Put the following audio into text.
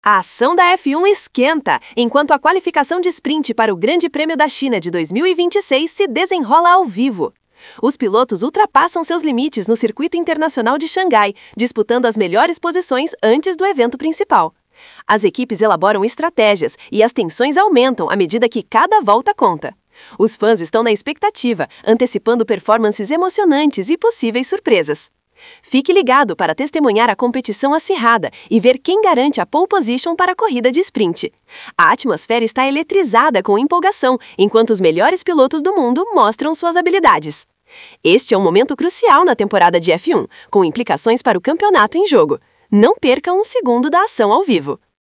A ação da F1 esquenta, enquanto a qualificação de sprint para o Grande Prêmio da China de 2026 se desenrola ao vivo. Os pilotos ultrapassam seus limites no Circuito Internacional de Xangai, disputando as melhores posições antes do evento principal. As equipes elaboram estratégias e as tensões aumentam à medida que cada volta conta. Os fãs estão na expectativa, antecipando performances emocionantes e possíveis surpresas. Fique ligado para testemunhar a competição acirrada e ver quem garante a pole position para a corrida de sprint. A atmosfera está eletrizada com empolgação, enquanto os melhores pilotos do mundo mostram suas habilidades. Este é um momento crucial na temporada de F1, com implicações para o campeonato em jogo. Não perca um segundo da ação ao vivo.